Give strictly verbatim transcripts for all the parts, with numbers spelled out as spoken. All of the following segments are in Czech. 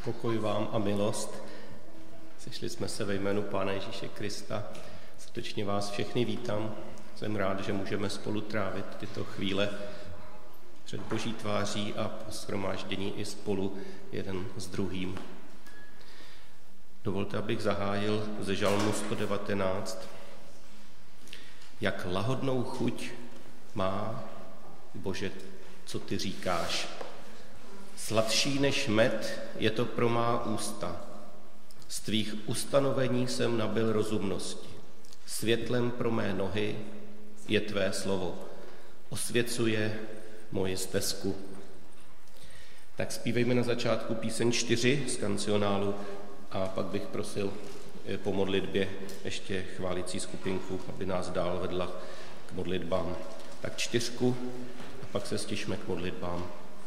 Pokoj vám a milost. Sešli jsme se ve jménu Pána Ježíše Krista. Srdečně vás všechny vítám. Jsem rád, že můžeme spolu trávit tyto chvíle před Boží tváří a po shromáždění i spolu jeden s druhým. Dovolte, abych zahájil ze žalmu sto devatenáct. Jak lahodnou chuť má, Bože, co ty říkáš. Sladší než med je to pro má ústa. Z tvých ustanovení jsem nabyl rozumnosti. Světlem pro mé nohy je tvé slovo. Osvěcuje moji stezku. Tak zpívejme na začátku píseň čtyři z kancionálu a pak bych prosil po modlitbě ještě chválící skupinku, aby nás dál vedla k modlitbám. Tak čtyřku a pak se stišme k modlitbám.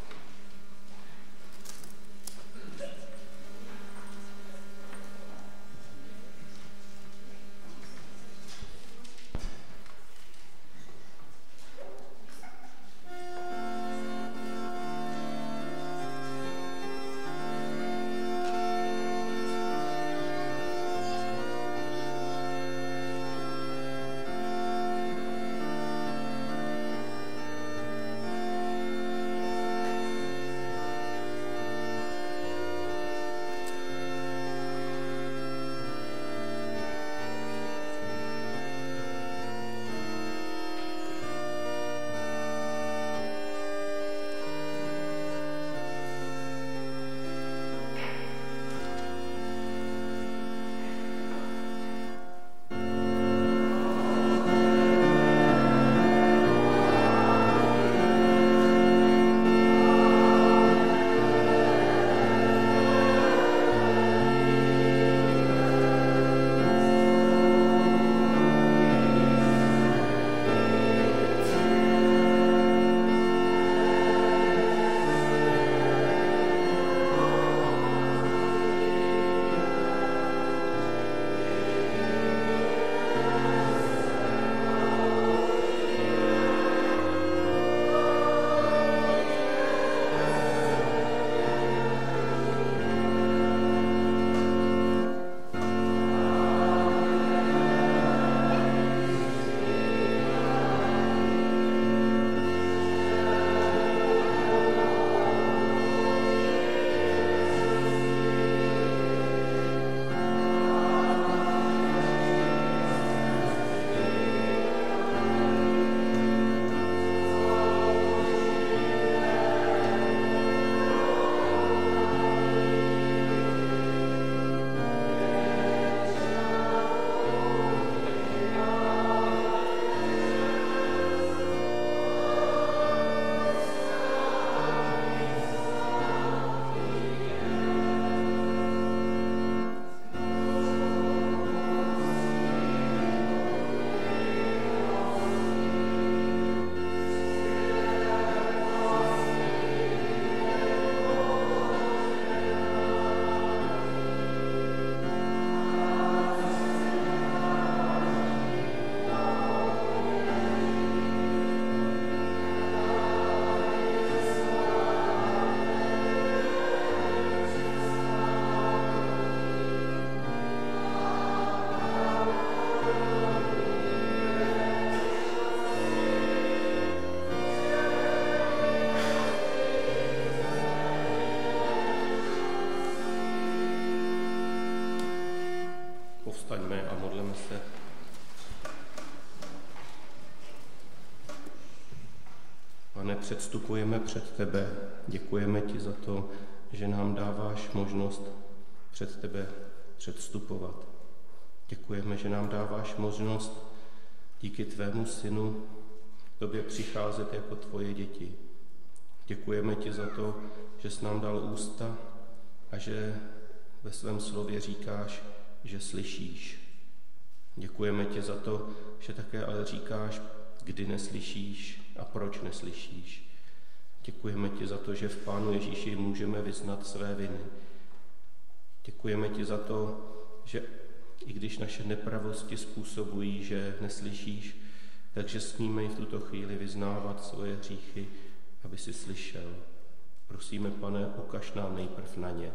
Povstaňme a modleme se. Pane, předstupujeme před tebe. Děkujeme ti za to, že nám dáváš možnost před tebe předstupovat. Děkujeme, že nám dáváš možnost díky tvému synu k tobě přicházet jako tvoje děti. Děkujeme ti za to, že jsi nám dal ústa a že ve svém slově říkáš, že slyšíš. Děkujeme ti za to, že také ale říkáš, kdy neslyšíš a proč neslyšíš. Děkujeme ti za to, že v Pánu Ježíši můžeme vyznat své viny. Děkujeme ti za to, že i když naše nepravosti způsobují, že neslyšíš, takže smíme i v tuto chvíli vyznávat svoje hříchy, aby si slyšel. Prosíme, Pane, ukaž nám nejprv na ně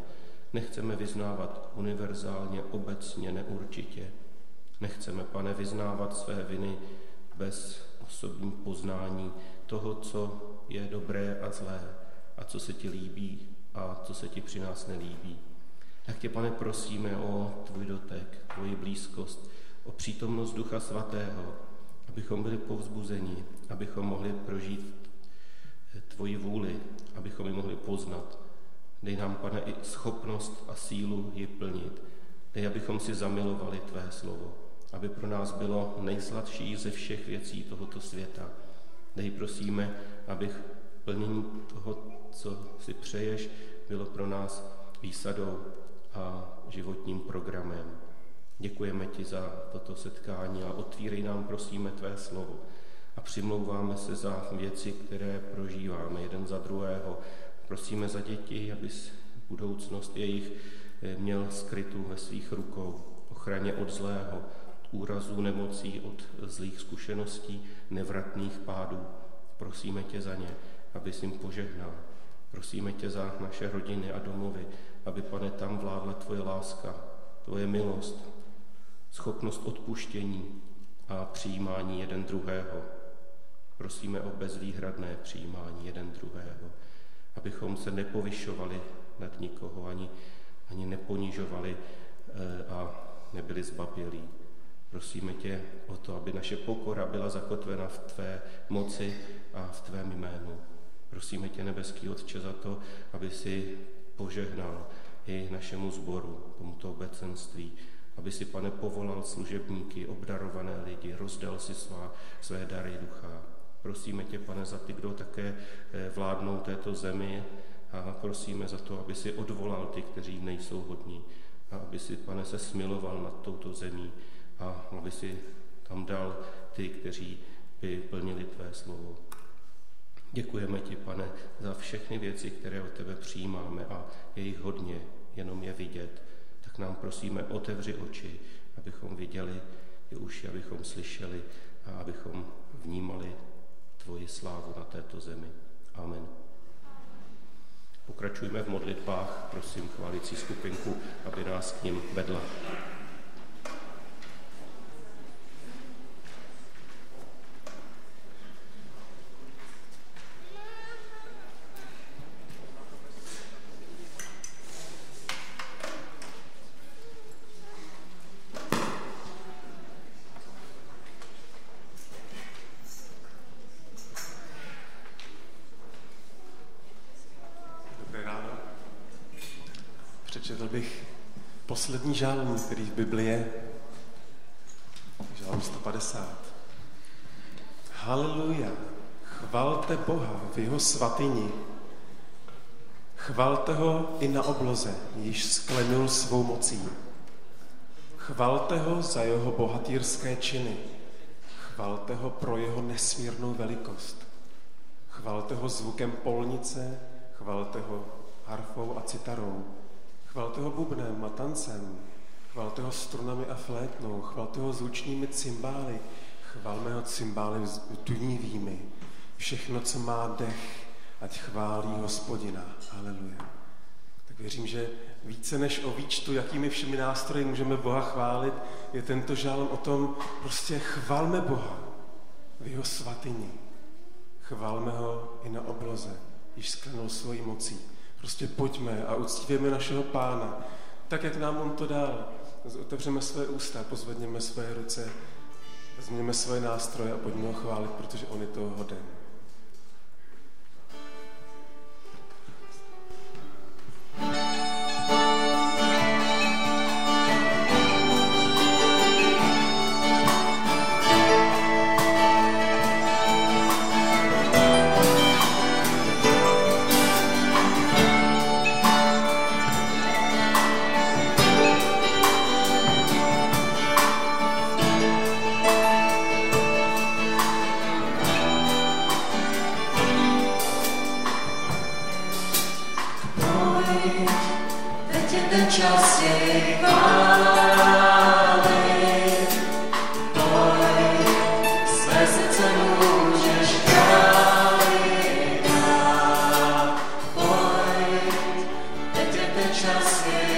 Nechceme vyznávat univerzálně, obecně, neurčitě. Nechceme, Pane, vyznávat své viny bez osobní poznání toho, co je dobré a zlé a co se ti líbí a co se ti při nás nelíbí. Tak tě, Pane, prosíme o tvůj dotek, tvoji blízkost, o přítomnost Ducha Svatého, abychom byli povzbuzeni, abychom mohli prožít tvoji vůli, abychom ji mohli poznat. Dej nám, Pane, i schopnost a sílu ji plnit. Dej, abychom si zamilovali tvé slovo, aby pro nás bylo nejsladší ze všech věcí tohoto světa. Dej, prosíme, abych plnění toho, co si přeješ, bylo pro nás výsadou a životním programem. Děkujeme ti za toto setkání a otvírej nám, prosíme, tvé slovo. A přimlouváme se za věci, které prožíváme jeden za druhého. Prosíme za děti, abys budoucnost jejich měl skrytou ve svých rukou. Ochraně od zlého, od úrazů, nemocí, od zlých zkušeností, nevratných pádů. Prosíme tě za ně, abys jim požehnal. Prosíme tě za naše rodiny a domovy, aby, Pane, tam vládla tvoje láska, tvoje milost, schopnost odpuštění a přijímání jeden druhého. Prosíme o bezvýhradné přijímání jeden druhého, abychom se nepovyšovali nad nikoho, ani, ani neponižovali a nebyli zbabělí. Prosíme tě o to, aby naše pokora byla zakotvena v tvé moci a v tvém jménu. Prosíme tě, nebeský Otče, za to, aby si požehnal i našemu sboru, tomuto obecenství, aby si, Pane, povolal služebníky, obdarované lidi, rozdal si svá, své dary ducha. Prosíme tě, Pane, za ty, kdo také vládnou této zemi, a prosíme za to, aby si odvolal ty, kteří nejsou hodní, a aby si, Pane, se smiloval nad touto zemí a aby si tam dal ty, kteří by plnili tvé slovo. Děkujeme ti, Pane, za všechny věci, které od tebe přijímáme, a je jich hodně, jenom je vidět. Tak nám, prosíme, otevři oči, abychom viděli, i uši, abychom slyšeli a abychom vnímali tvoji slávu na této zemi. Amen. Pokračujme v modlitbách, prosím chválící skupinku, aby nás k nim vedla. Přečetl bych poslední žálm, který v Bibli je, žálm sto padesát. Haleluja, chvalte Boha v jeho svatyni, chvalte ho i na obloze, již sklenul svou mocí. Chvalte ho za jeho bohatýrské činy, chvalte ho pro jeho nesmírnou velikost. Chvalte ho zvukem polnice, chvalte ho harfou a citarou. Chvalte ho bubnem a tancem, chvalte ho strunami a flétnou, chvalte ho zvučnými cymbály, chvalme ho cymbály tunivými. Všechno, co má dech, ať chválí Hospodina. Haleluja. Tak věřím, že více než o výčtu, jakými všemi nástroji můžeme Boha chválit, je tento žálm o tom, prostě chvalme Boha v jeho svatyni. Chvalme ho i na obloze, již sklenul svojí mocí. Prostě pojďme a uctíváme našeho Pána, tak, jak nám on to dal. Otevřeme své ústa, pozvedněme své ruce, vezměme svoje nástroje a pojďme ho chválit, protože on je toho hoden. Just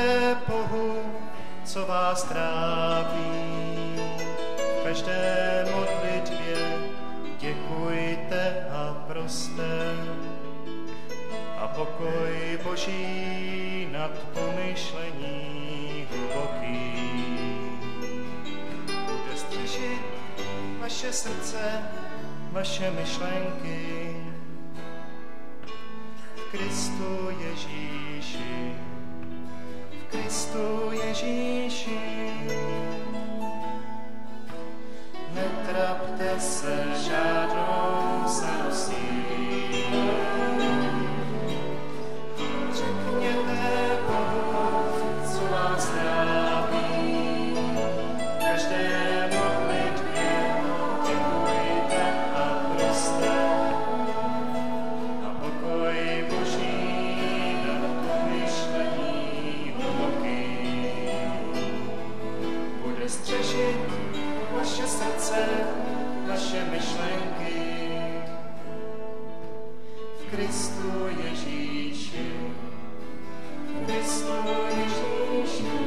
Bohu, co vás trápí. V každé modlitbě děkujte a proste. A pokoj Boží nad pomyšlení hluboký bude střešit vaše srdce, vaše myšlenky v Kristu Ježíši, v Kristu Ježíši. Netrapte se žádnou starostí, řekněte Bohu, co vás trápí. V každé modlitbě děkujte a proste. A pokoj Boží nad pomyšlení hluboký bude střešit vaše srdce, vaše myšlenky v Kristu Ježíši, v Kristu Ježíši.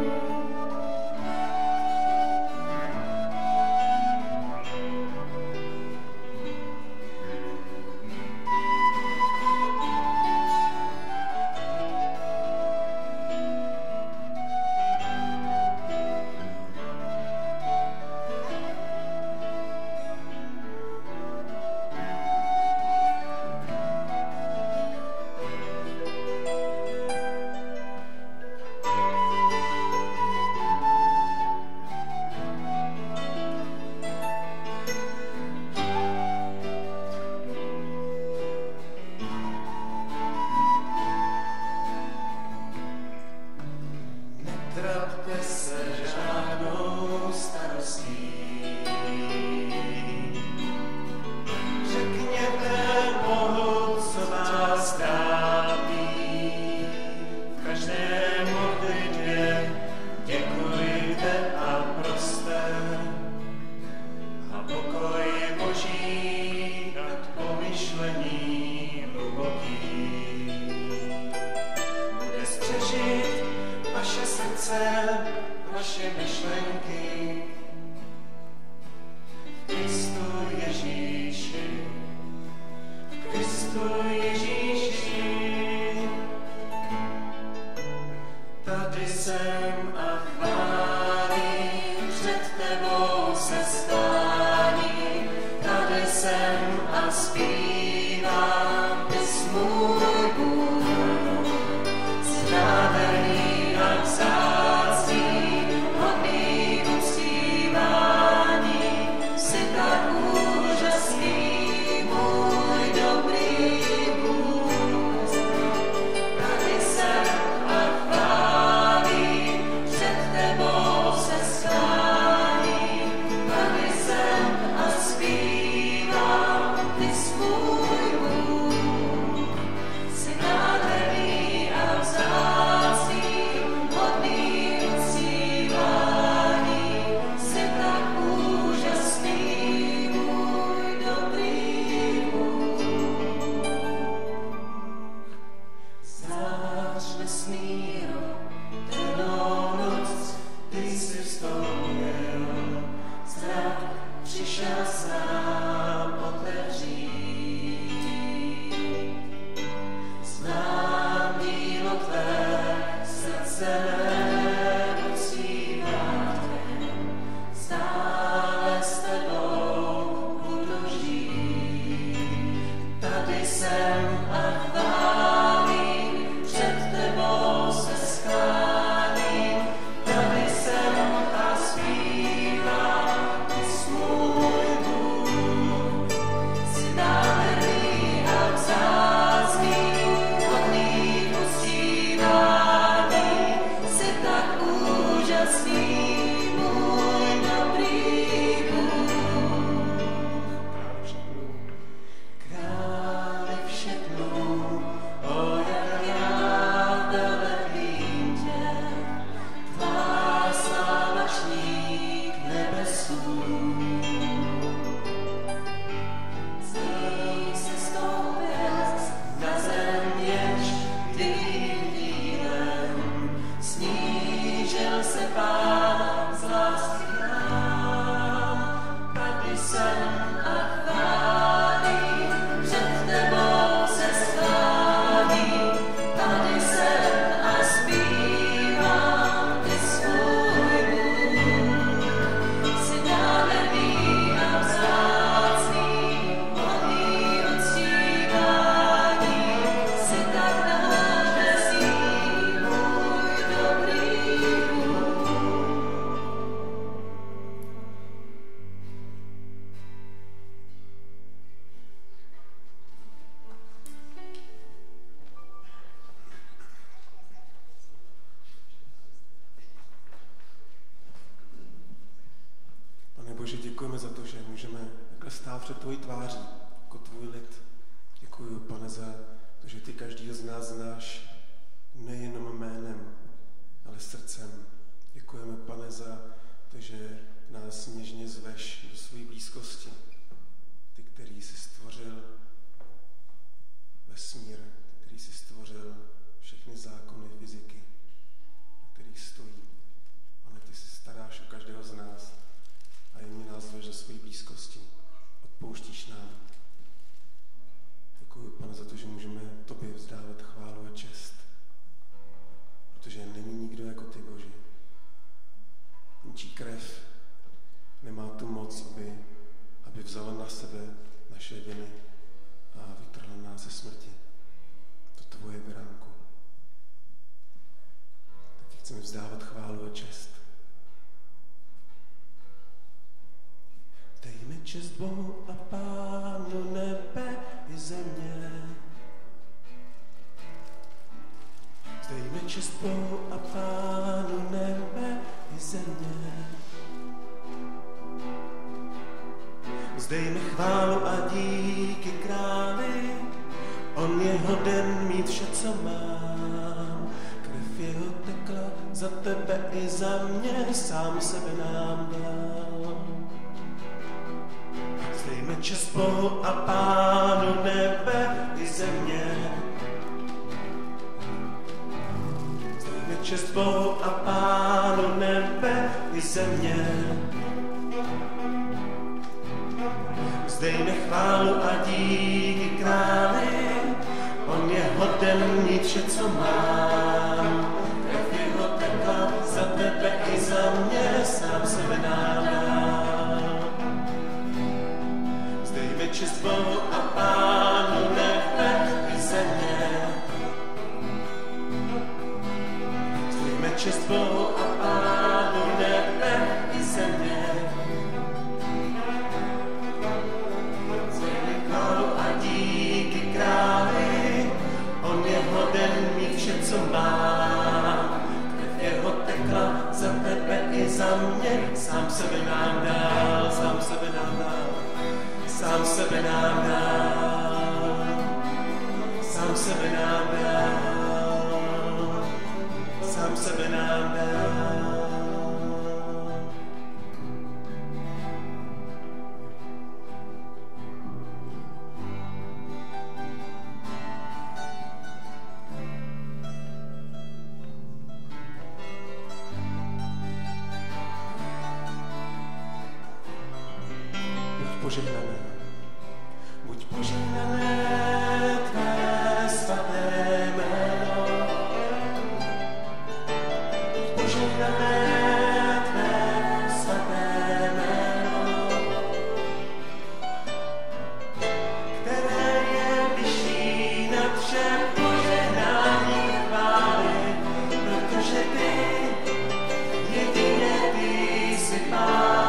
Netrapte se žádnou starostí, řekněte Bohu, co vás trápí. V každé modlitbě děkujte a proste. A pokoj Boží nad pomyšlení hluboký bude střešit vaše srdce, vaše myšlenky v Kristu Ježíši, v Kristu Ježíši. Tady jsem a chválím, před tebou se stání. Tady jsem a zpívám, ty smůj Bůh, strávený a vzácný, hodný uctívání. Jsi tak úžasný, můj dobrý Bůh. Tady jsem a chválím, před děkujeme za to, že můžeme takhle stát před tvojí tváří, jako tvůj lid. Děkuji, Pane, za to, že ty každýho z nás znáš nejenom jménem, ale srdcem. Děkujeme, Pane, za to, že nás něžně zveš do své blízkosti. Ty, který jsi stvořil vesmír, ty, který jsi stvořil všechny zákony fyziky, na kterých stojí. Pane, ty se staráš o každého z nás a jemně nás zveš do své blízkosti. Odpouštíš nám. Děkuji, Pane, za to, že můžeme tobě vzdávat chválu a čest. Protože není nikdo jako ty, Bože. Ničí krev nemá tu moc, aby, aby vzala na sebe naše viny a vytrhla nás ze smrti. To tvoje, beránku. Tak ti chceme vzdávat chválu a čest. Dejme čest Bohu a Pánu nebe i země. Dejme čest Bohu a Pánu nebe i země. Vzdejme chválu a díky králi, on je hoden mít vše, co mám. Krev jeho tekla za tebe i za mě, sám sebe nám dal. Vzdejme čest Bohu a Pánu nebe i země. Vzdejme čest Bohu a Pánu nebe i země. Vzdejme chválu a díky králi, on je hoden mít vše, co mám. Krev jeho tekla za tebe i za mě, sám sebe nám dal. Vzdejme čest Bohu a Pánu nebe i země. Vzdejme čest Bohu a Pánu nebe i země. On je hoden mít vše, co má. Krev jeho tekla za tebe i za mě. Sám sebe nám dal, sám sebe nám dal, sám sebe nám dal, sám sebe nám dal, sám sebe nám dal. Požehnané. Buď požehnané tvé svaté jméno. Buď požehnané tvé svaté jméno, které je vyšší nad vše požehnání chvály, protože ty, jedině ty jsi Pán.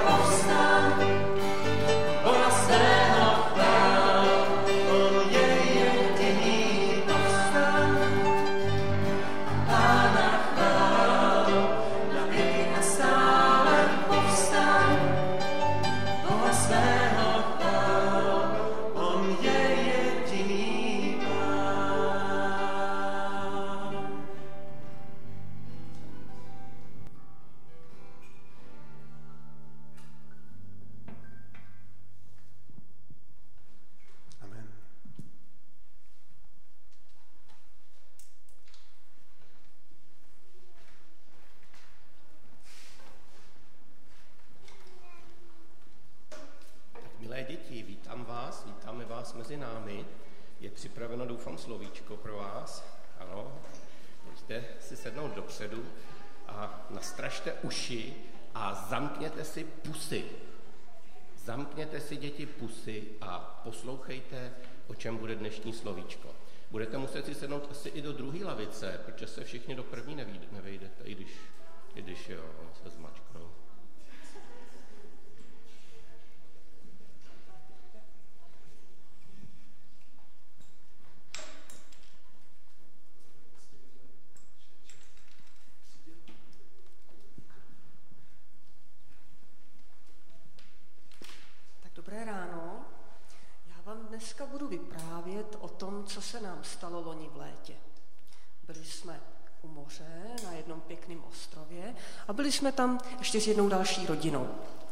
Yeah. Milé děti, vítám vás, vítáme vás mezi námi. Je připraveno, doufám, slovíčko pro vás. Ano, můžete si sednout dopředu a nastražte uši a zamkněte si pusy. Zamkněte si, děti, pusy a poslouchejte, o čem bude dnešní slovíčko. Budete muset si sednout asi i do druhé lavice, protože se všichni do první nevejdete, i když, i když jo, se zmačknou. Dobré ráno. Já vám dneska budu vyprávět o tom, co se nám stalo loni v létě. Byli jsme u moře na jednom pěkném ostrově a byli jsme tam ještě s jednou další rodinou.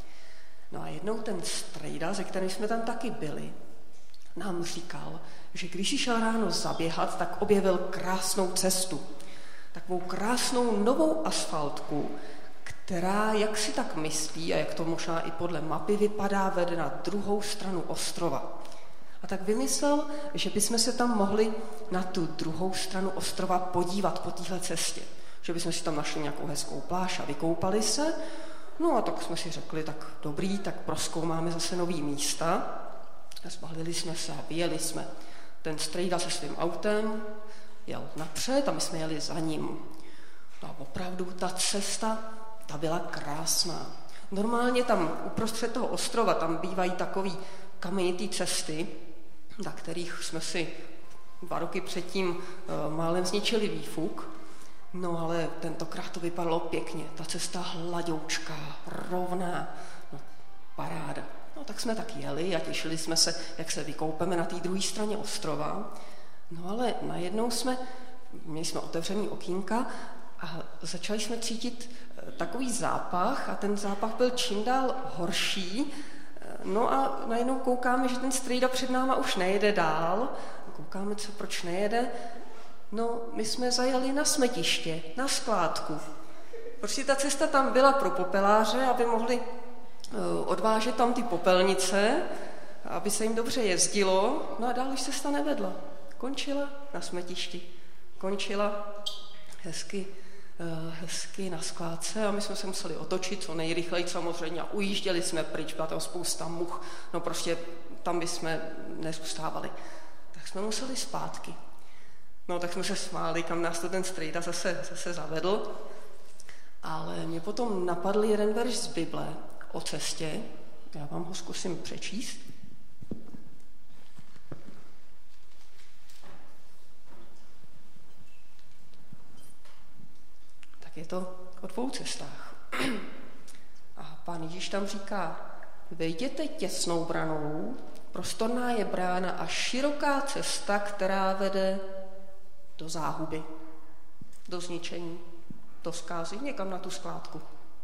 No a jednou ten strejda, ze kterým jsme tam taky byli, nám říkal, že když šel ráno zaběhat, tak objevil krásnou cestu. Takovou krásnou novou asfaltku, která, jak si tak myslí, a jak to možná i podle mapy vypadá, vede na druhou stranu ostrova. A tak vymyslel, že bychom se tam mohli na tu druhou stranu ostrova podívat po téhle cestě. Že bychom si tam našli nějakou hezkou pláž a vykoupali se. No a tak jsme si řekli, tak dobrý, tak prozkoumáme zase nový místa. A zbalili jsme se a vyjeli jsme. Ten strejda se svým autem jel napřed a my jsme jeli za ním. No a opravdu ta cesta, ta byla krásná. Normálně tam uprostřed toho ostrova, tam bývají takový kamenitý cesty, na kterých jsme si dva roky předtím uh, málem zničili výfuk. No ale tentokrát to vypadalo pěkně. Ta cesta hladoučká, rovná, no paráda. No tak jsme tak jeli a těšili jsme se, jak se vykoupeme na té druhé straně ostrova. No ale najednou jsme, měli jsme otevřený okýnka a začali jsme cítit takový zápach a ten zápach byl čím dál horší. No a najednou koukáme, že ten strejda před náma už nejede dál. Koukáme, co, proč nejede. No, my jsme zajeli na smetiště, na skládku. Protože ta cesta tam byla pro popeláře, aby mohli odvážet tam ty popelnice, aby se jim dobře jezdilo. No a dál už cesta nevedla. Končila na smetišti. Končila hezky hezky na skládce a my jsme se museli otočit co nejrychleji samozřejmě a ujížděli jsme pryč, byla tam spousta much, no prostě tam bychom nezůstávali. Tak jsme museli zpátky. No tak jsme se smáli, kam nás to ten strejda zase, zase zavedl, ale mě potom napadl jeden verš z Bible o cestě, já vám ho zkusím přečíst. Je to o dvou cestách. A pán Ježíš tam říká, vejděte těsnou branou, prostorná je brána a široká cesta, která vede do záhuby, do zničení, do zkázy, někam na tu skládku.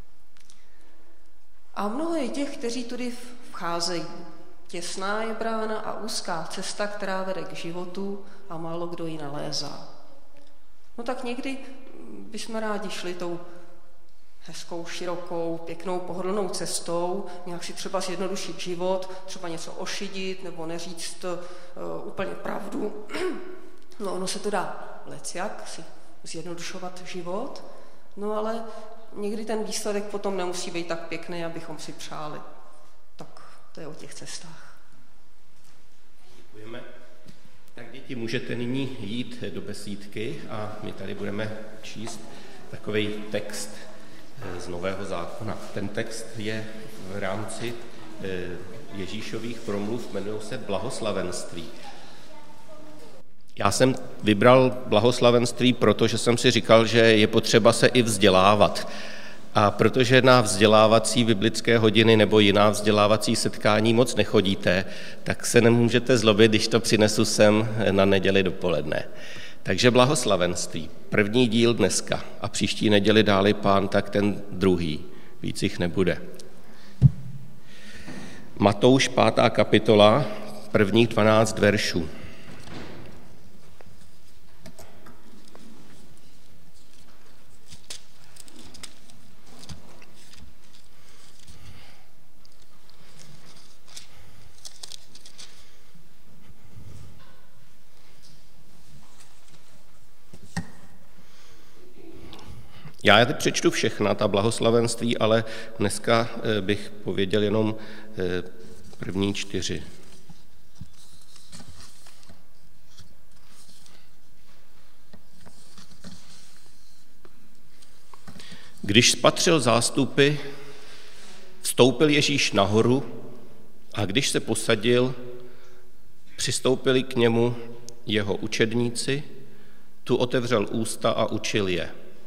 A mnoho je těch, kteří tudy vcházejí. Těsná je brána a úzká cesta, která vede k životu a málo kdo ji nalézá. No tak někdy bychom rádi šli tou hezkou, širokou, pěknou, pohodlnou cestou, nějak si třeba zjednodušit život, třeba něco ošidit nebo neříct uh, úplně pravdu. No ono se to dá lecjak, si zjednodušovat život, no ale někdy ten výsledek potom nemusí být tak pěkný, abychom si přáli. Tak to je o těch cestách. Děkujeme. Tak děti, můžete nyní jít do besídky a my tady budeme číst takový text z Nového zákona. Ten text je v rámci Ježíšových promluv, jmenuje se Blahoslavenství. Já jsem vybral blahoslavenství, protože jsem si říkal, že je potřeba se i vzdělávat. A protože na vzdělávací biblické hodiny nebo jiná vzdělávací setkání moc nechodíte, tak se nemůžete zlobit, když to přinesu sem na neděli dopoledne. Takže blahoslavenství. První díl dneska a příští neděli dáli pán, tak ten druhý. Víc jich nebude. Matouš, pátá kapitola, prvních dvanáct veršů. Já je přečtu všechna, ta blahoslavenství, ale dneska bych pověděl jenom první čtyři. Když spatřil zástupy, vstoupil Ježíš nahoru a když se posadil, přistoupili k němu jeho učedníci, tu otevřel ústa a učil je.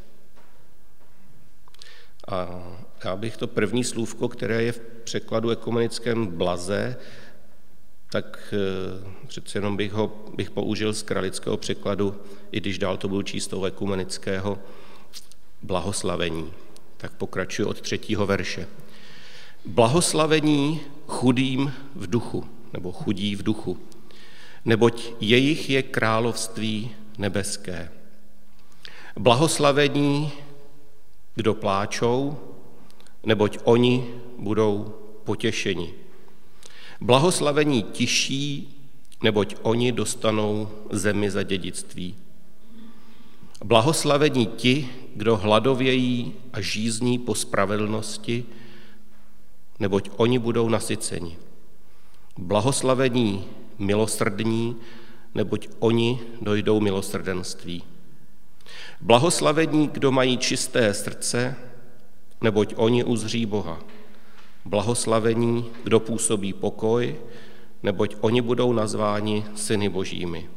A já bych to první slůvko, které je v překladu ekumenickém blaze, tak přece jenom bych ho bych použil z kralického překladu, i když dál to budu číst toho ekumenického, blahoslavení. Tak pokračuji od třetího verše. Blahoslavení chudým v duchu, nebo chudí v duchu, neboť jejich je království nebeské. Blahoslavení, kdo pláčou, neboť oni budou potěšeni. Blahoslavení tiší, neboť oni dostanou zemi za dědictví. Blahoslavení ti, kdo hladovějí a žízní po spravedlnosti, neboť oni budou nasyceni. Blahoslavení milosrdní, neboť oni dojdou milosrdenství. Blahoslavení, kdo mají čisté srdce, neboť oni uzří Boha. Blahoslavení, kdo působí pokoj, neboť oni budou nazváni syny božími.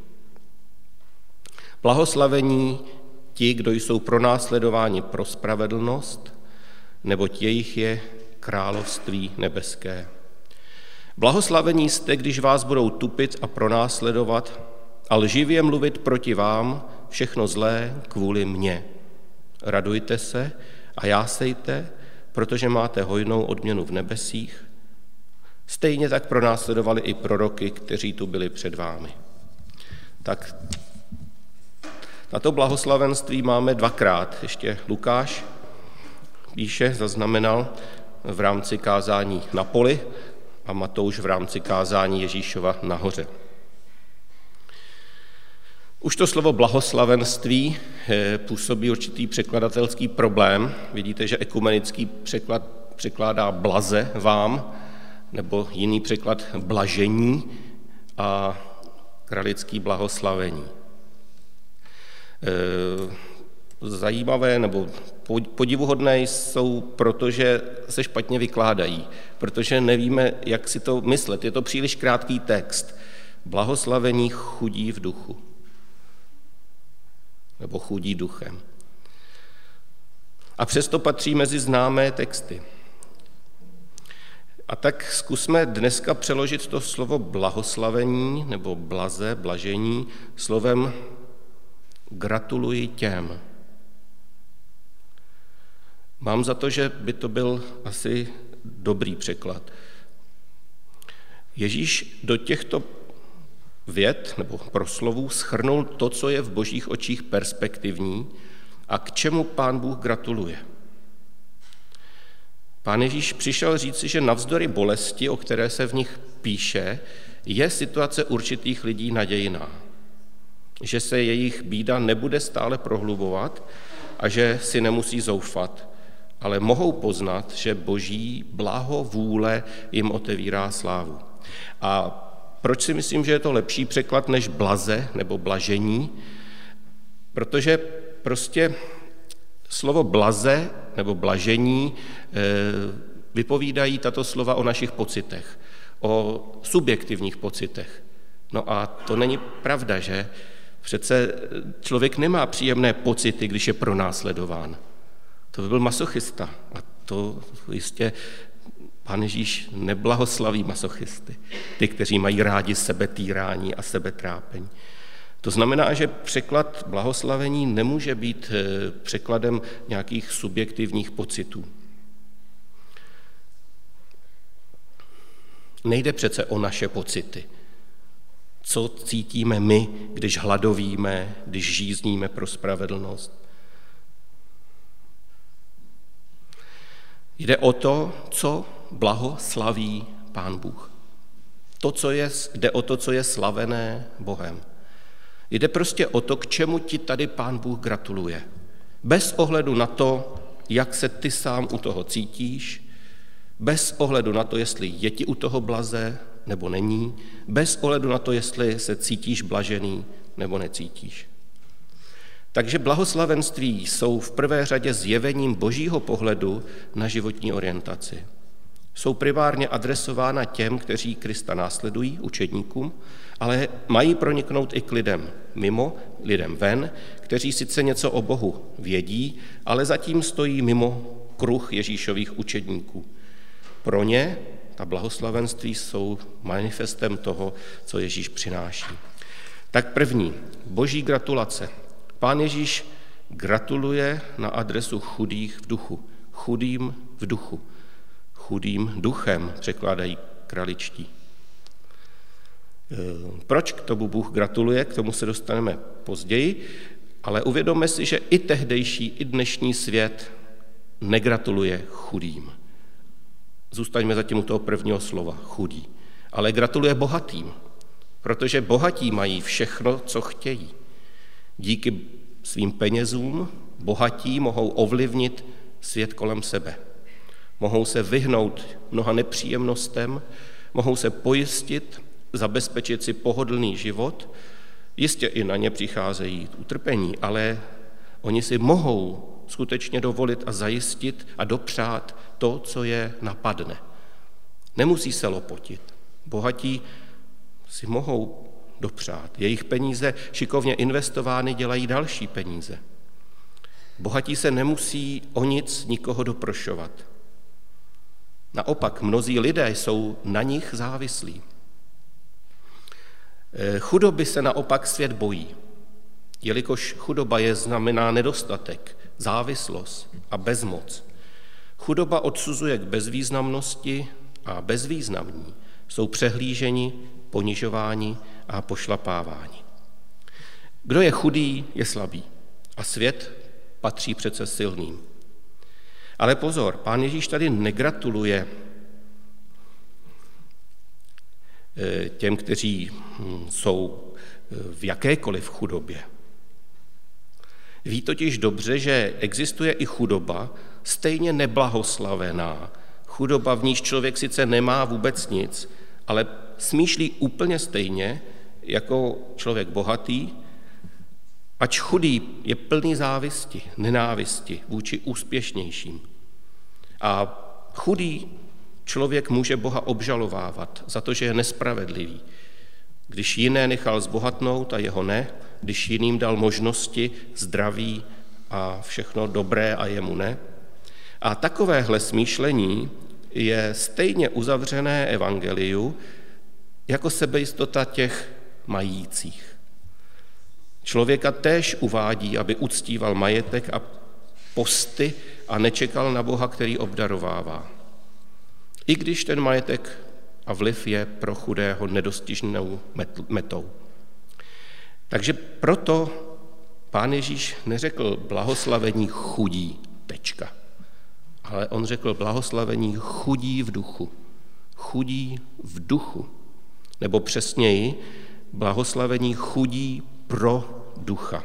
Blahoslavení ti, kdo jsou pronásledováni pro spravedlnost, neboť jejich je království nebeské. Blahoslavení jste, když vás budou tupit a pronásledovat a lživě mluvit proti vám všechno zlé kvůli mně. Radujte se a jásejte, protože máte hojnou odměnu v nebesích. Stejně tak pronásledovali i proroky, kteří tu byli před vámi. Tak na to blahoslavenství máme dvakrát. Ještě Lukáš píše, zaznamenal v rámci kázání na poli a Matouš v rámci kázání Ježíšova nahoře. Už to slovo blahoslavenství působí určitý překladatelský problém. Vidíte, že ekumenický překlad překládá blaze vám, nebo jiný překlad blažení a kralický blahoslavení. Zajímavé nebo podivuhodné jsou, protože se špatně vykládají, protože nevíme, jak si to myslet. Je to příliš krátký text. Blahoslavení chudí v duchu. Nebo chudí duchem. A přesto patří mezi známé texty. A tak zkusme dneska přeložit to slovo blahoslavení nebo blaze, blažení, slovem gratuluji těm. Mám za to, že by to byl asi dobrý překlad. Ježíš do těchto vět nebo proslovů shrnul to, co je v božích očích perspektivní a k čemu Pán Bůh gratuluje. Pán Ježíš přišel říci, že navzdory bolesti, o které se v nich píše, je situace určitých lidí nadějná. Že se jejich bída nebude stále prohlubovat a že si nemusí zoufat, ale mohou poznat, že boží blaho vůle jim otevírá slávu. A proč si myslím, že je to lepší překlad než blaze nebo blažení? Protože prostě slovo blaze nebo blažení vypovídají tato slova o našich pocitech, o subjektivních pocitech. No a to není pravda, že? Přece člověk nemá příjemné pocity, když je pronásledován. To by byl masochista a to jistě Pán Ježíš neblahoslaví masochisty, ty, kteří mají rádi sebetýrání a sebetrápení. To znamená, že překlad blahoslavení nemůže být překladem nějakých subjektivních pocitů. Nejde přece o naše pocity. Co cítíme my, když hladovíme, když žízníme pro spravedlnost. Jde o to, co blahoslaví Pán Bůh. To, co je, jde o to, co je slavené Bohem. Jde prostě o to, k čemu ti tady Pán Bůh gratuluje. Bez ohledu na to, jak se ty sám u toho cítíš, bez ohledu na to, jestli je ti u toho blaze nebo není, bez ohledu na to, jestli se cítíš blažený nebo necítíš. Takže blahoslavenství jsou v prvé řadě zjevením božího pohledu na životní orientaci. Jsou primárně adresována těm, kteří Krista následují, učedníkům, ale mají proniknout i k lidem mimo, lidem ven, kteří sice něco o Bohu vědí, ale zatím stojí mimo kruh Ježíšových učedníků. Pro ně ta blahoslavenství jsou manifestem toho, co Ježíš přináší. Tak první, boží gratulace. Pán Ježíš gratuluje na adresu chudých v duchu. Chudým v duchu. Chudým duchem, překládají kraličtí. Proč k tomu Bůh gratuluje, k tomu se dostaneme později, ale uvědomme si, že i tehdejší, i dnešní svět negratuluje chudým. Zůstaňme zatím u toho prvního slova, chudí. Ale gratuluje bohatým, protože bohatí mají všechno, co chtějí. Díky svým penězům bohatí mohou ovlivnit svět kolem sebe. Mohou se vyhnout mnoha nepříjemnostem, mohou se pojistit, zabezpečit si pohodlný život. Jistě i na ně přicházejí utrpení, ale oni si mohou skutečně dovolit a zajistit a dopřát to, co je napadne. Nemusí se lopotit. Bohatí si mohou dopřát. Jejich peníze šikovně investovány dělají další peníze. Bohatí se nemusí o nic nikoho doprošovat. Naopak, mnozí lidé jsou na nich závislí. Chudoby se naopak svět bojí, jelikož chudoba je znamená nedostatek, závislost a bezmoc. Chudoba odsuzuje k bezvýznamnosti a bezvýznamní jsou přehlíženi, ponižováni a pošlapáváni. Kdo je chudý, je slabý a svět patří přece silným. Ale pozor, Pán Ježíš tady negratuluje těm, kteří jsou v jakékoliv chudobě. Ví totiž dobře, že existuje i chudoba stejně neblahoslavená. Chudoba, v níž člověk sice nemá vůbec nic, ale smýšlí úplně stejně jako člověk bohatý, ač chudý je plný závisti, nenávisti vůči úspěšnějším. A chudý člověk může Boha obžalovávat za to, že je nespravedlivý. Když jiné nechal zbohatnout a jeho ne, když jiným dal možnosti, zdraví a všechno dobré a jemu ne. A takovéhle smýšlení je stejně uzavřené evangeliu jako sebejistota těch majících. Člověka též uvádí, aby uctíval majetek a posty a nečekal na Boha, který obdarovává. I když ten majetek a vliv je pro chudého nedostižnou metou. Takže proto Pán Ježíš neřekl blahoslavení chudí, tečka. Ale on řekl blahoslavení chudí v duchu. Chudí v duchu. Nebo přesněji, blahoslavení chudí pro ducha.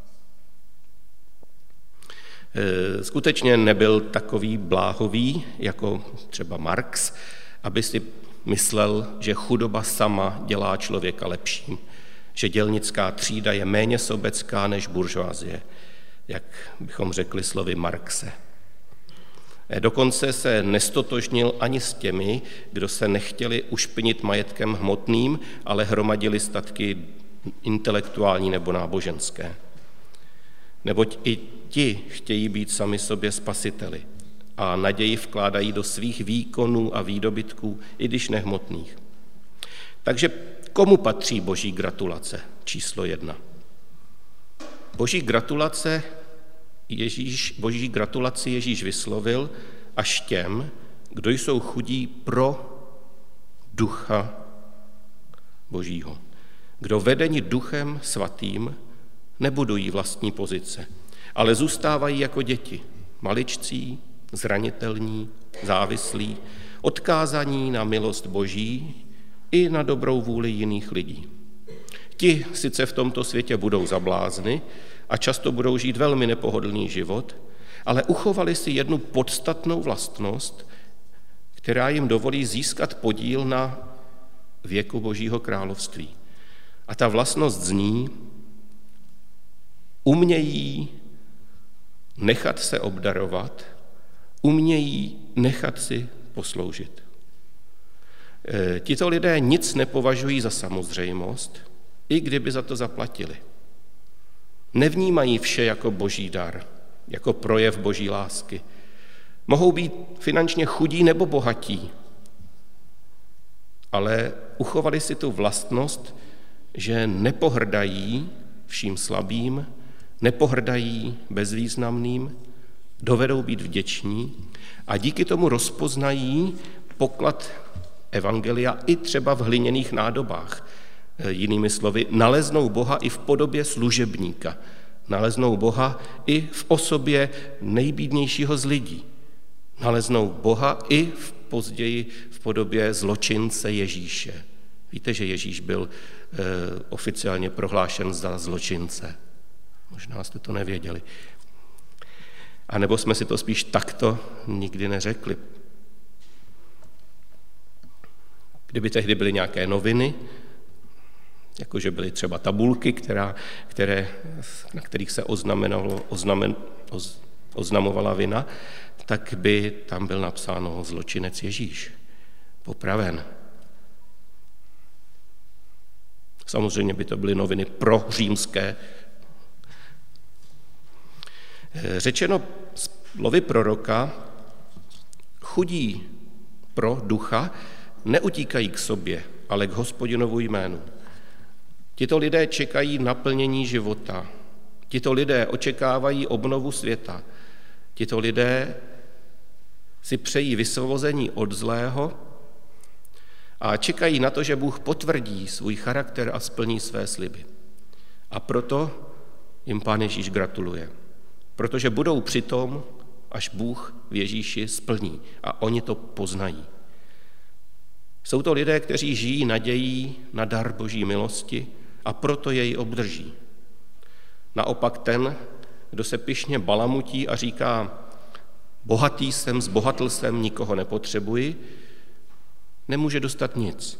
Skutečně nebyl takový bláhový, jako třeba Marx, aby si myslel, že chudoba sama dělá člověka lepším, že dělnická třída je méně sobecká než buržoazie, jak bychom řekli slovy Marxe. Dokonce se nestotožnil ani s těmi, kdo se nechtěli ušpinit majetkem hmotným, ale hromadili statky intelektuální nebo náboženské. Neboť i ti chtějí být sami sobě spasiteli a naději vkládají do svých výkonů a výdobytků, i když nehmotných. Takže komu patří boží gratulace? Číslo jedna. Boží gratulace Ježíš, boží gratulaci Ježíš vyslovil až těm, kdo jsou chudí pro ducha božího. Kdo vedeni duchem svatým nebudují vlastní pozice, ale zůstávají jako děti, maličcí, zranitelní, závislí, odkázaní na milost boží i na dobrou vůli jiných lidí. Ti sice v tomto světě budou za blázny, a často budou žít velmi nepohodlný život, ale uchovali si jednu podstatnou vlastnost, která jim dovolí získat podíl na věku Božího království. A ta vlastnost zní: umějí nechat se obdarovat, umějí nechat si posloužit. E, tito lidé nic nepovažují za samozřejmost, i kdyby za to zaplatili. Nevnímají vše jako boží dar, jako projev boží lásky. Mohou být finančně chudí nebo bohatí, ale uchovali si tu vlastnost, že nepohrdají vším slabým, nepohrdají bezvýznamným, dovedou být vděční a díky tomu rozpoznají poklad evangelia i třeba v hliněných nádobách. Jinými slovy, naleznou Boha i v podobě služebníka, naleznou Boha i v osobě nejbídnějšího z lidí, naleznou Boha i v později v podobě zločince Ježíše. Víte, že Ježíš byl e, oficiálně prohlášen za zločince. Možná jste to nevěděli. A nebo jsme si to spíš takto nikdy neřekli. Kdyby tehdy byly nějaké noviny, jakože byly třeba tabulky, která, které, na kterých se oznamenalo, oznamen, oz, oznamovala vina, tak by tam byl napsáno zločinec Ježíš, popraven. Samozřejmě by to byly noviny pro římské. Řečeno slovy proroka, chudí pro ducha neutíkají k sobě, ale k Hospodinovu jménu. Tito lidé čekají naplnění života. Tito lidé očekávají obnovu světa. Tito lidé si přejí vysvobození od zlého a čekají na to, že Bůh potvrdí svůj charakter a splní své sliby. A proto jim Pán Ježíš gratuluje. Protože budou přitom, až Bůh v Ježíši splní a oni to poznají. Jsou to lidé, kteří žijí nadějí na dar Boží milosti a proto jej obdrží. Naopak ten, kdo se pyšně balamutí a říká, bohatý jsem, zbohatl jsem, nikoho nepotřebuji, nemůže dostat nic.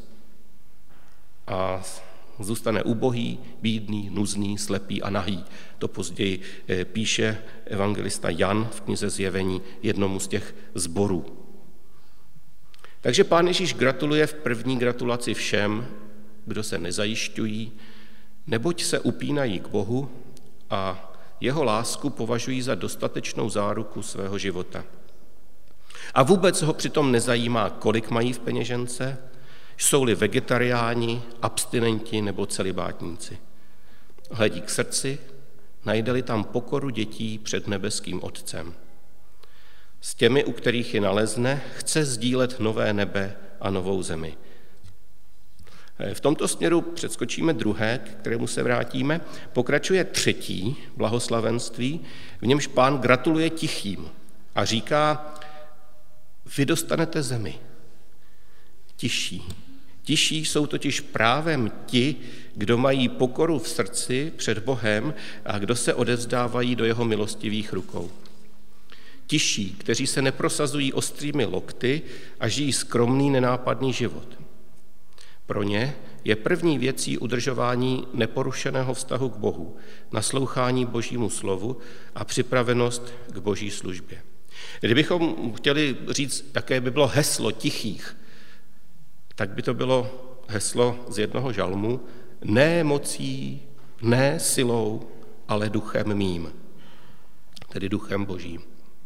A zůstane ubohý, bídný, nuzný, slepý a nahý. To později píše evangelista Jan v knize Zjevení jednomu z těch sborů. Takže Pán Ježíš gratuluje v první gratulaci všem, kdo se nezajišťují, neboť se upínají k Bohu a jeho lásku považují za dostatečnou záruku svého života. A vůbec ho přitom nezajímá, kolik mají v peněžence, jsou-li vegetariáni, abstinenti nebo celibátníci. Hledí k srdci, najde-li tam pokoru dětí před nebeským Otcem. S těmi, u kterých je nalezne, chce sdílet nové nebe a novou zemi. V tomto směru předskočíme druhé, k kterému se vrátíme. Pokračuje třetí blahoslavenství, v němž Pán gratuluje tichým a říká, vy dostanete zemi. Tiší. Tiší jsou totiž právem ti, kdo mají pokoru v srdci před Bohem a kdo se odevzdávají do jeho milostivých rukou. Tiší, kteří se neprosazují ostrými lokty a žijí skromný, nenápadný život. Pro ně je první věcí udržování neporušeného vztahu k Bohu, naslouchání Božímu slovu a připravenost k Boží službě. Kdybychom chtěli říct, jaké by bylo heslo tichých, tak by to bylo heslo z jednoho žalmu, ne mocí, ne silou, ale duchem mým, tedy duchem Božím.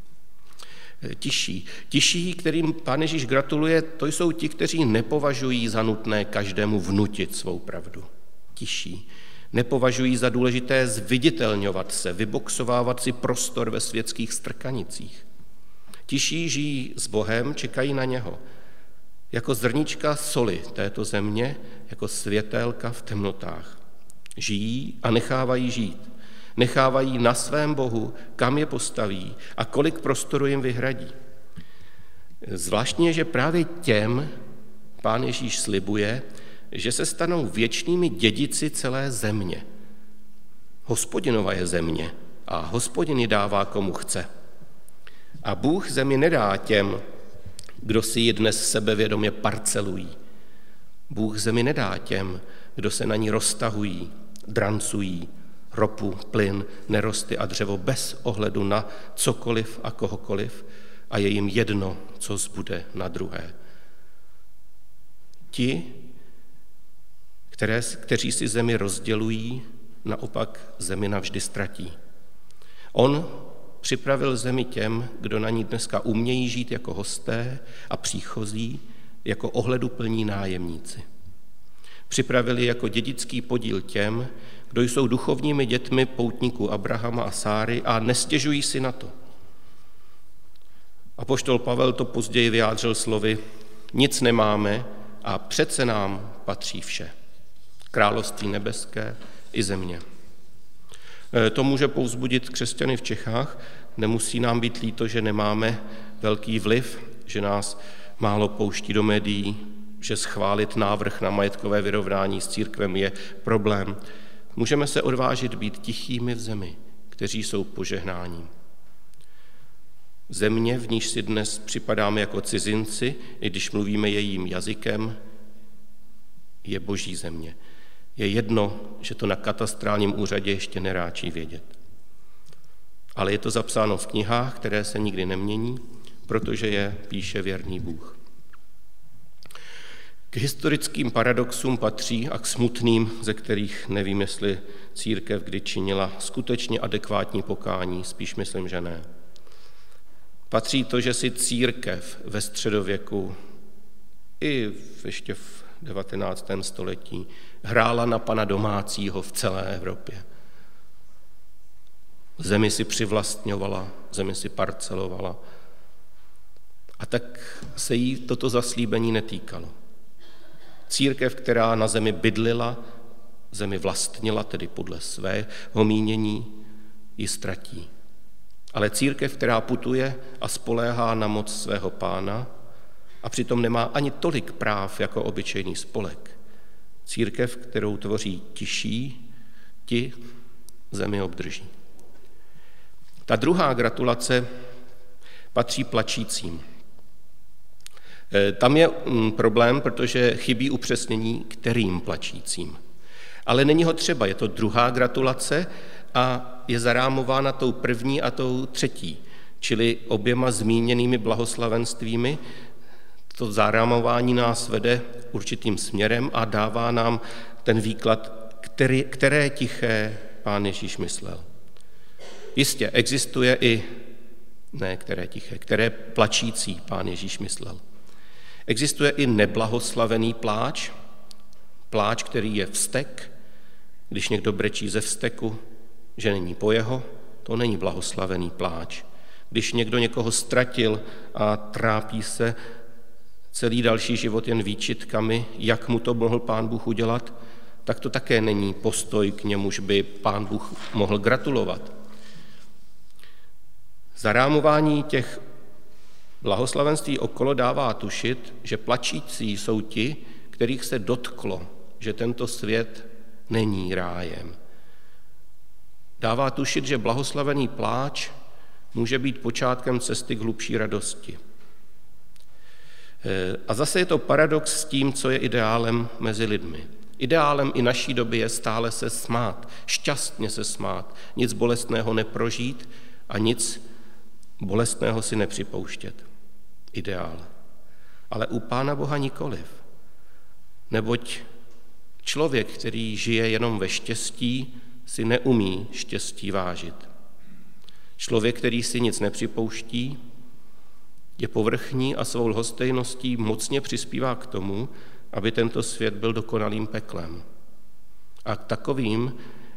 Tiší. Tiší, kterým Pán Ježíš gratuluje, to jsou ti, kteří nepovažují za nutné každému vnutit svou pravdu. Tiší. Nepovažují za důležité zviditelňovat se, vyboxovávat si prostor ve světských strkanicích. Tiší žijí s Bohem, čekají na něho. Jako zrnička soli této země, jako světélka v temnotách. Žijí a nechávají žít. Nechávají na svém Bohu, kam je postaví a kolik prostoru jim vyhradí. Zvláštně, že právě těm Pán Ježíš slibuje, že se stanou věčnými dědici celé země. Hospodinova je země a Hospodin ji dává komu chce. A Bůh zemi nedá těm, kdo si ji dnes sebevědomě parcelují. Bůh zemi nedá těm, kdo se na ní roztahují, drancují, ropu, plyn, nerosty a dřevo bez ohledu na cokoliv a kohokoliv a je jim jedno, co zbude na druhé. Ti, které, kteří si zemi rozdělují, naopak zemi navždy ztratí. On připravil zemi těm, kdo na ní dneska umějí žít jako hosté a příchozí, jako ohleduplní nájemníci. Připravili jako dědický podíl těm, kdo jsou duchovními dětmi poutníků Abrahama a Sáry a nestěžují si na to. Apoštol Pavel to později vyjádřil slovy: nic nemáme a přece nám patří vše. Království nebeské i země. To může povzbudit křesťany v Čechách. Nemusí nám být líto, že nemáme velký vliv, že nás málo pouští do médií, že schválit návrh na majetkové vyrovnání s církvemi je problém. Můžeme se odvážit být tichými v zemi, kteří jsou požehnáním. Země, v níž si dnes připadáme jako cizinci, i když mluvíme jejím jazykem, je boží země. Je jedno, že to na katastrálním úřadě ještě neráčí vědět. Ale je to zapsáno v knihách, které se nikdy nemění, protože je píše věrný Bůh. K historickým paradoxům patří a k smutným, ze kterých nevím, jestli církev kdy činila skutečně adekvátní pokání, spíš myslím, že ne. Patří to, že si církev ve středověku i ještě v devatenáctém století hrála na pana domácího v celé Evropě. Zemi si přivlastňovala, zemi si parcelovala. A tak se jí toto zaslíbení netýkalo. Církev, která na zemi bydlila, zemi vlastnila, tedy podle svého mínění, ji ztratí. Ale církev, která putuje a spoléhá na moc svého pána a přitom nemá ani tolik práv jako obyčejný spolek. Církev, kterou tvoří tiší, ti zemi obdrží. Ta druhá gratulace patří plačícím. Tam je problém, protože chybí upřesnění, kterým plačícím. Ale není ho třeba, je to druhá gratulace a je zarámována tou první a tou třetí, čili oběma zmíněnými blahoslavenstvími. To zarámování nás vede určitým směrem a dává nám ten výklad, který, které tiché Pán Ježíš myslel. Jistě existuje i, ne které tiché, které plačící Pán Ježíš myslel. Existuje i neblahoslavený pláč, pláč, který je vztek. Když někdo brečí ze vzteku, že není po jeho, to není blahoslavený pláč. Když někdo někoho ztratil a trápí se celý další život jen výčitkami, jak mu to mohl Pán Bůh udělat, tak to také není postoj, k němuž by Pán Bůh mohl gratulovat. Zarámování těch blahoslavenství okolo dává tušit, že plačící jsou ti, kterých se dotklo, že tento svět není rájem. Dává tušit, že blahoslavený pláč může být počátkem cesty k hlubší radosti. A zase je to paradox s tím, co je ideálem mezi lidmi. Ideálem i naší doby je stále se smát, šťastně se smát, nic bolestného neprožít a nic bolestného si nepřipouštět. Ideál. Ale u Pána Boha nikoliv. Neboť člověk, který žije jenom ve štěstí, si neumí štěstí vážit. Člověk, který si nic nepřipouští, je povrchní a svou lhostejností mocně přispívá k tomu, aby tento svět byl dokonalým peklem. A k takovým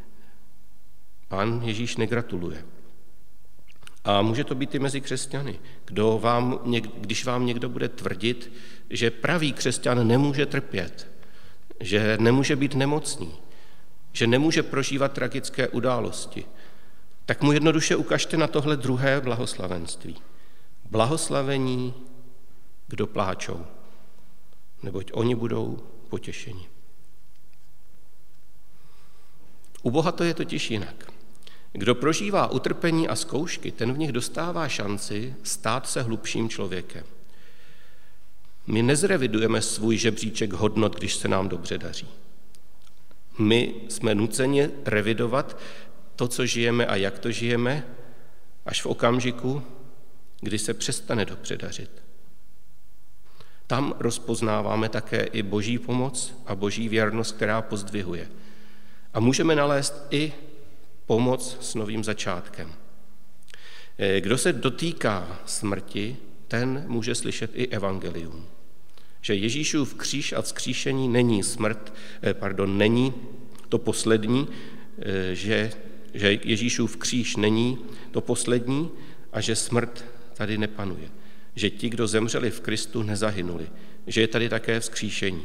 Pán Ježíš negratuluje. A může to být i mezi křesťany. Kdo vám, když vám někdo bude tvrdit, že pravý křesťan nemůže trpět, že nemůže být nemocný, že nemůže prožívat tragické události, tak mu jednoduše ukažte na tohle druhé blahoslavenství. Blahoslavení, kdo pláčou, neboť oni budou potěšeni. U Boha to je totiž jinak. Kdo prožívá utrpení a zkoušky, ten v nich dostává šanci stát se hlubším člověkem. My nezrevidujeme svůj žebříček hodnot, když se nám dobře daří. My jsme nuceni revidovat to, co žijeme a jak to žijeme, až v okamžiku, kdy se přestane dobře dařit. Tam rozpoznáváme také i Boží pomoc a Boží věrnost, která pozdvihuje. A můžeme nalézt i pomoc s novým začátkem. Kdo se dotýká smrti, ten může slyšet i evangelium. Že Ježíšův kříž a vzkříšení není smrt, pardon, není to poslední, že, že Ježíšův kříž není to poslední a že smrt tady nepanuje. Že ti, kdo zemřeli v Kristu, nezahynuli. Že je tady také vzkříšení.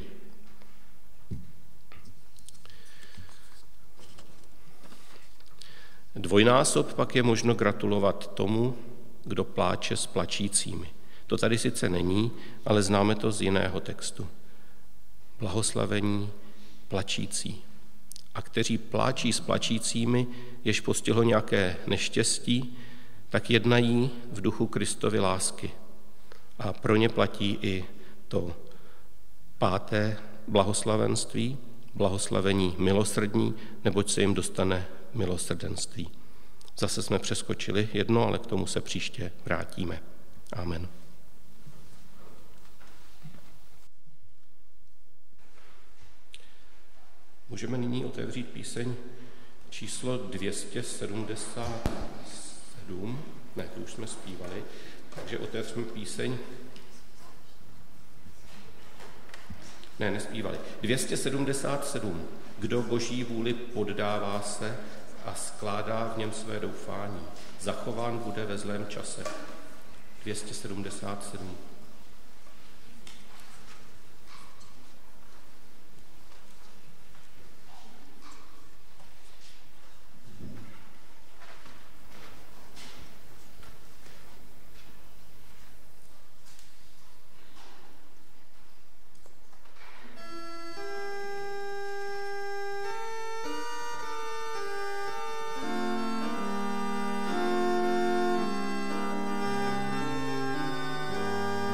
Dvojnásob pak je možno gratulovat tomu, kdo pláče s plačícími. To tady sice není, ale známe to z jiného textu. Blahoslavení plačící. A kteří pláčí s plačícími, jež postihlo nějaké neštěstí, tak jednají v duchu Kristovy lásky. A pro ně platí i to páté blahoslavenství, blahoslavení milosrdní, neboť se jim dostane milosrdenství. Zase jsme přeskočili jedno, ale k tomu se příště vrátíme. Amen. Můžeme nyní otevřít píseň číslo dvě stě sedmdesát sedm. Ne, to už jsme zpívali. Takže otevřeme píseň. Ne, nespívali. dvě stě sedmdesát sedm. Kdo Boží vůli poddává se a skládá v něm své doufání, zachován bude ve zlém čase. dvě stě sedmdesát sedm. Thank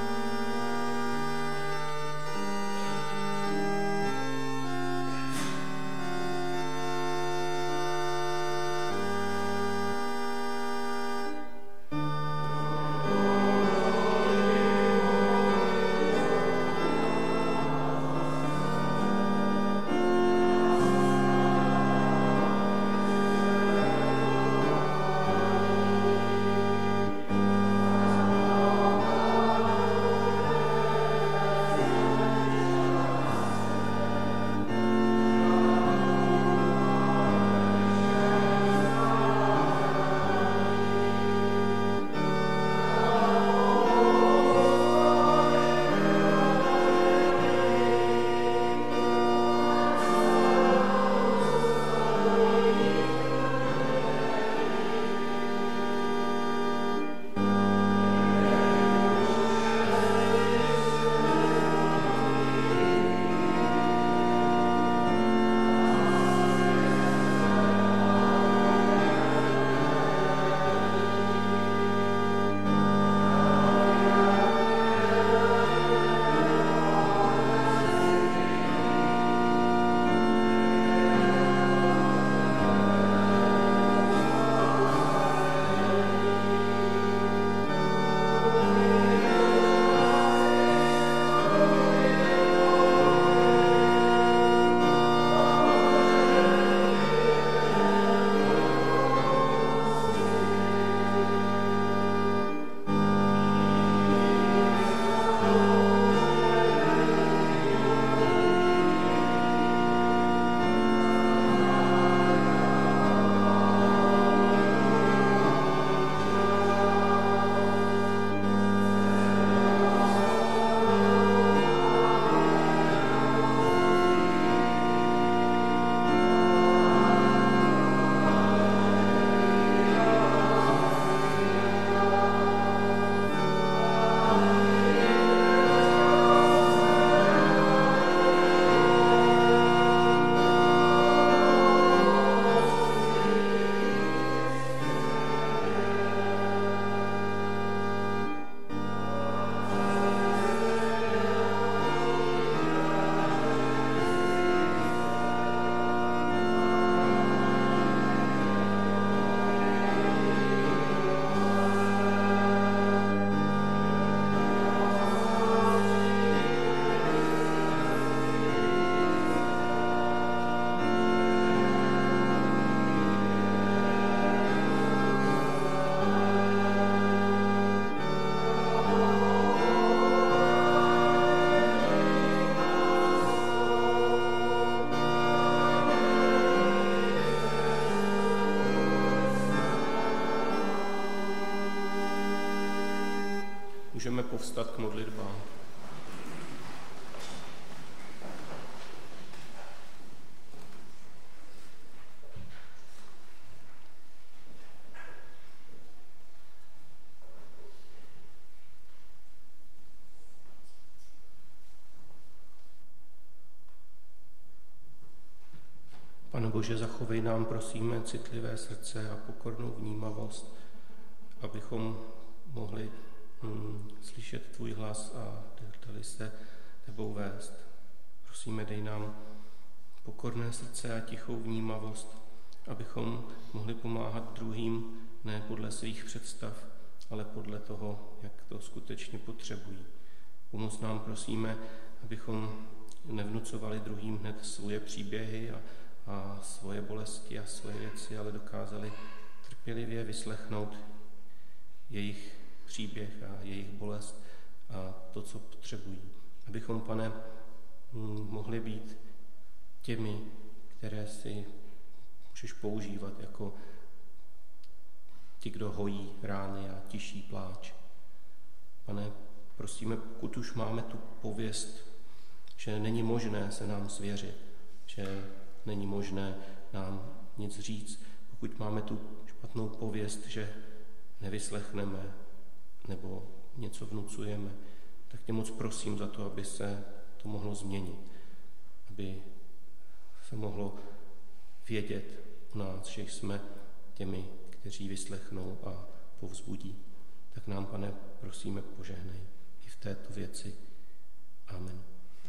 Můžeme povstat k modlitbám. Pane Bože, zachovej nám, prosíme, citlivé srdce a pokornou vnímavost, abychom mohli hm, slyšet tvůj hlas a dali se tebou vést. Prosíme, dej nám pokorné srdce a tichou vnímavost, abychom mohli pomáhat druhým ne podle svých představ, ale podle toho, jak to skutečně potřebují. Pomoz nám, prosíme, abychom nevnucovali druhým hned svoje příběhy a a svoje bolesti a svoje věci, ale dokázali trpělivě vyslechnout jejich příběh a jejich bolest a to, co potřebují. Abychom, Pane, mohli být těmi, které si můžeš používat jako ti, kdo hojí rány a tiší pláč. Pane, prosíme, pokud už máme tu pověst, že není možné se nám svěřit, že není možné nám nic říct, pokud máme tu špatnou pověst, že nevyslechneme nebo něco vnucujeme, tak tě moc prosím za to, aby se to mohlo změnit, aby se mohlo vědět u nás, že jsme těmi, kteří vyslechnou a povzbudí. Tak nám, Pane, prosíme, požehnej i v této věci. Amen.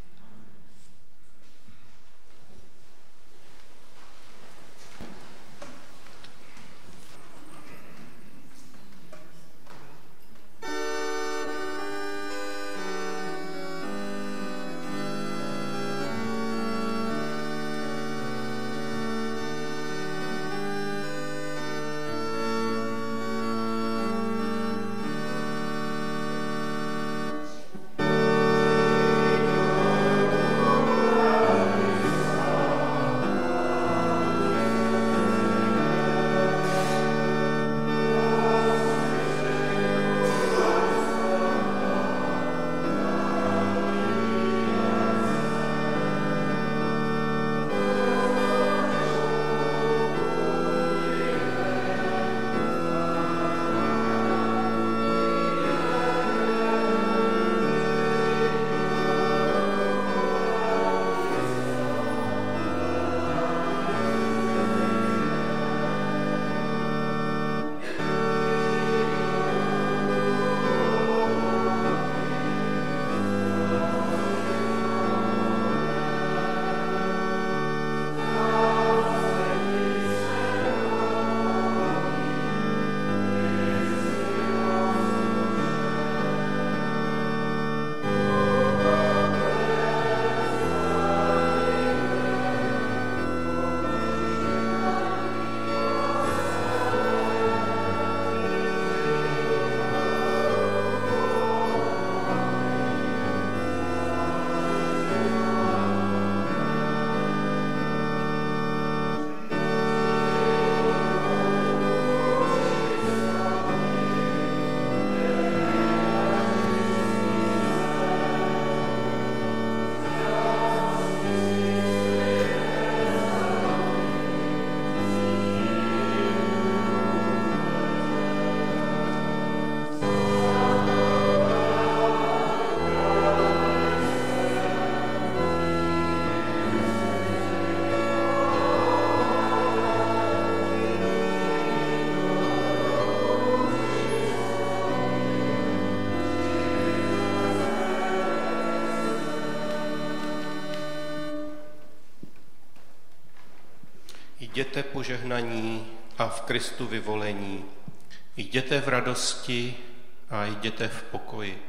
Jděte požehnaní a v Kristu vyvolení. Jděte v radosti a jděte v pokoji.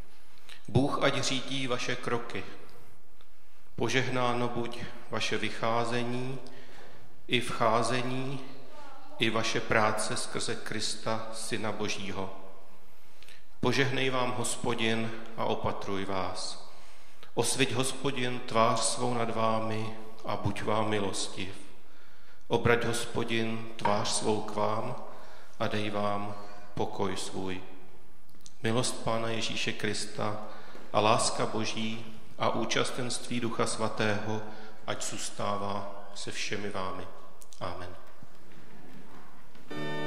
Bůh ať řídí vaše kroky. Požehnáno buď vaše vycházení i vcházení, i vaše práce skrze Krista, Syna Božího. Požehnej vám Hospodin a opatruj vás. Osviť Hospodin tvář svou nad vámi a buď vám milostiv. Obrať Hospodin tvář svou k vám a dej vám pokoj svůj. Milost Pána Ježíše Krista a láska Boží a účastenství Ducha Svatého, ať zůstává se všemi vámi. Amen.